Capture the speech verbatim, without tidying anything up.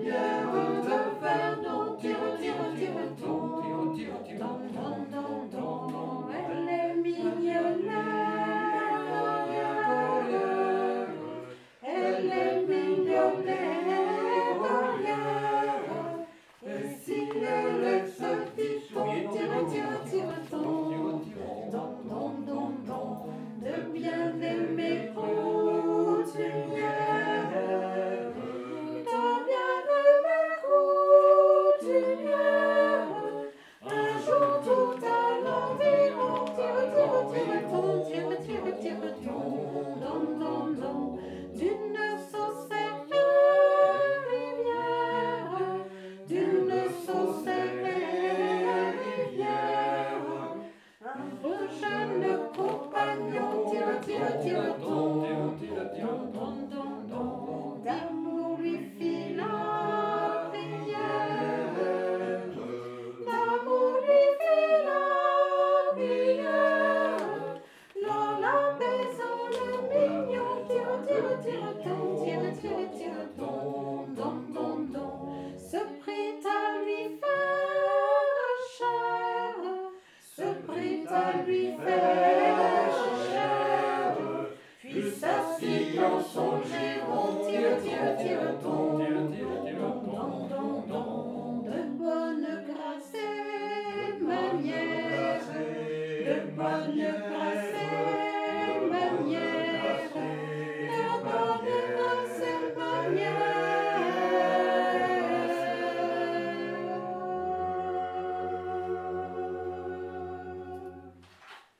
lumière de Vernon, tire, tire, tire, ton, tire, tire, tire, ton, ton, ton, ton, elle est millionnaire, elle est millionnaire, et si elle se dit ton, tire, tire, tire, ton, ton, ton, ton, ton, de bien-aimée coutumière, de bien-aimée coutumière, un jour tout à l'environ, tire, tire, tire, ton, tire, tire, tire, ton, don, don, don, d'une saucière rivière, d'une saucière rivière, un beau jeune compagnon, tire, tire, tire, ton, don, don, don, don, d'amour lui fit la prière, d'amour lui fit la prière, l'en apaisant le mignon, tire, tire, tire, ton, tire, tire, tire, ton, don, don, don, se prit à lui faire cher, se prit à lui faire cher, puis s'assit dans son giron, tire, tire, tire, ton,